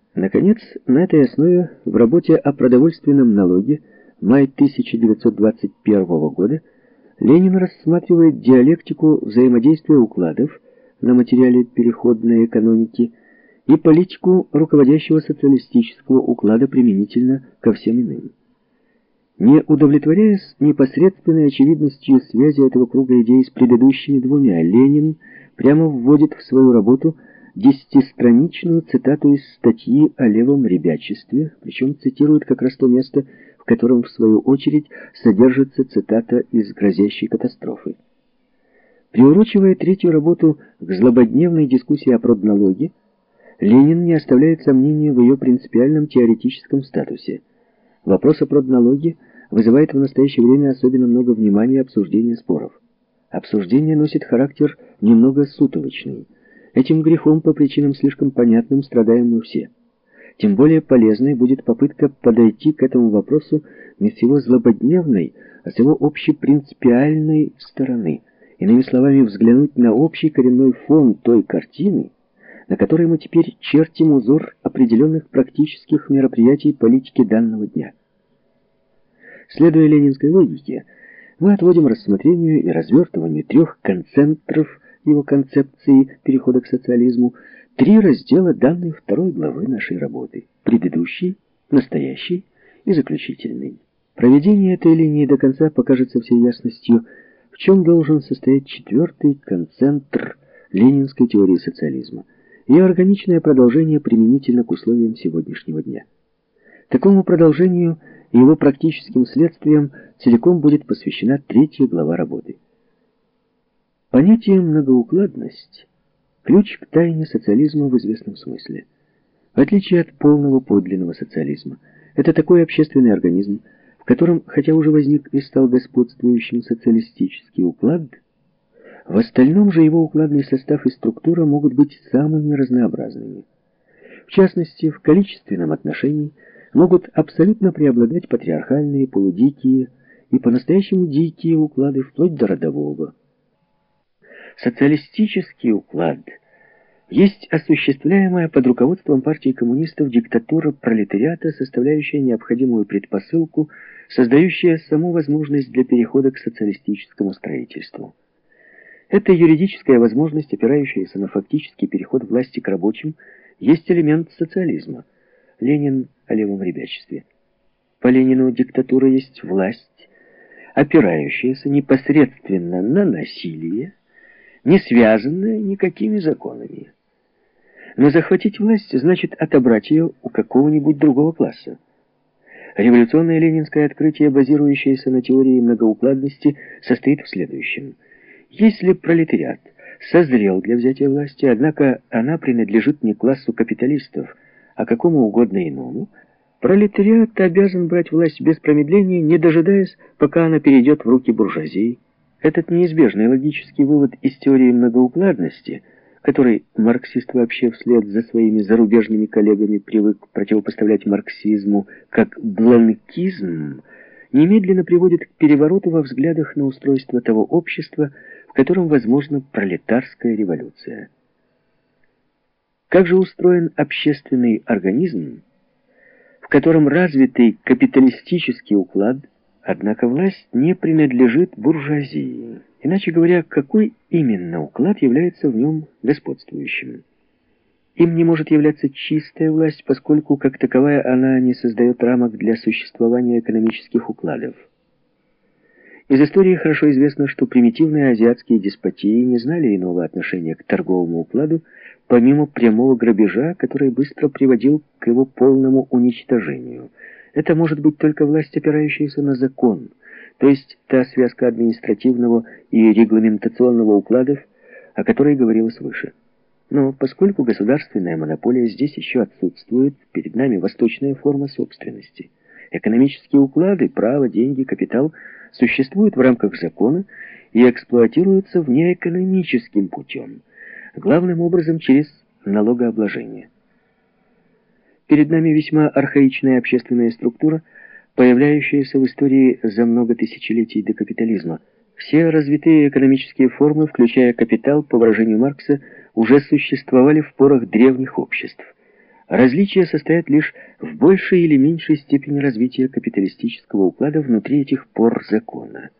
Наконец, на этой основе в работе о продовольственном налоге май 1921 года Ленин рассматривает диалектику взаимодействия укладов на материале переходной экономики и политику руководящего социалистического уклада применительно ко всем иным. Не удовлетворяясь непосредственной очевидностью связи этого круга идей с предыдущими двумя, Ленин прямо вводит в свою работу 10-страничную цитату из статьи о левом ребячестве, причем цитирует как раз то место, в котором, в свою очередь, содержится цитата из грозящей катастрофы. Приурочивая третью работу к злободневной дискуссии о продналоге, Ленин не оставляет сомнения в ее принципиальном теоретическом статусе. Вопрос о продналоге вызывает в настоящее время особенно много внимания и обсуждения споров. Обсуждение носит характер немного сутолочный. Этим грехом по причинам слишком понятным страдаем мы все. Тем более полезной будет попытка подойти к этому вопросу не с его злободневной, а с его общепринципиальной стороны. Иными словами, взглянуть на общий коренной фон той картины, на которой мы теперь чертим узор определенных практических мероприятий политики данного дня. Следуя ленинской логике, мы отводим рассмотрению и развертыванию трех концентров его концепции перехода к социализму три раздела данной второй главы нашей работы: предыдущий, настоящий и заключительный. Проведение этой линии до конца покажет со всей ясностью, в чем должен состоять четвертый концентр ленинской теории социализма, ее органичное продолжение применительно к условиям сегодняшнего дня. Такому продолжению и его практическим следствиям целиком будет посвящена третья глава работы. Понятие «многоукладность» – ключ к тайне социализма в известном смысле. В отличие от полного подлинного социализма, это такой общественный организм, в котором, хотя уже возник и стал господствующим социалистический уклад, в остальном же его укладный состав и структура могут быть самыми разнообразными. В частности, в количественном отношении могут абсолютно преобладать патриархальные, полудикие и по-настоящему дикие уклады вплоть до родового. Социалистический уклад есть осуществляемая под руководством партии коммунистов диктатура пролетариата, составляющая необходимую предпосылку, создающая саму возможность для перехода к социалистическому строительству. Эта юридическая возможность, опирающаяся на фактический переход власти к рабочим, есть элемент социализма. Ленин о левом ребячестве. По Ленину диктатура есть власть, опирающаяся непосредственно на насилие, не связанная никакими законами. Но захватить власть значит отобрать ее у какого-нибудь другого класса. Революционное ленинское открытие, базирующееся на теории многоукладности, состоит в следующем. Если пролетариат созрел для взятия власти, однако она принадлежит не классу капиталистов, а какому угодно иному, пролетариат обязан брать власть без промедления, не дожидаясь, пока она перейдет в руки буржуазии. Этот неизбежный логический вывод из теории многоукладности, который марксист вообще вслед за своими зарубежными коллегами привык противопоставлять марксизму как бланкизм, немедленно приводит к перевороту во взглядах на устройство того общества, в котором возможна пролетарская революция. Как же устроен общественный организм, в котором развитый капиталистический уклад, однако власть не принадлежит буржуазии? Иначе говоря, какой именно уклад является в нем господствующим? Им не может являться чистая власть, поскольку, как таковая, она не создает рамок для существования экономических укладов. Из истории хорошо известно, что примитивные азиатские деспотии не знали иного отношения к торговому укладу, помимо прямого грабежа, который быстро приводил к его полному уничтожению. Это может быть только власть, опирающаяся на закон, то есть та связка административного и регламентационного укладов, о которой говорилось выше. Но поскольку государственная монополия здесь еще отсутствует, перед нами восточная форма собственности. Экономические уклады, право, деньги, капитал существуют в рамках закона и эксплуатируются внеэкономическим путем, главным образом через налогообложение. Перед нами весьма архаичная общественная структура, появляющаяся в истории за много тысячелетий до капитализма. Все развитые экономические формы, включая капитал, по выражению Маркса, уже существовали в порах древних обществ. Различия состоят лишь в большей или меньшей степени развития капиталистического уклада внутри этих пор закона.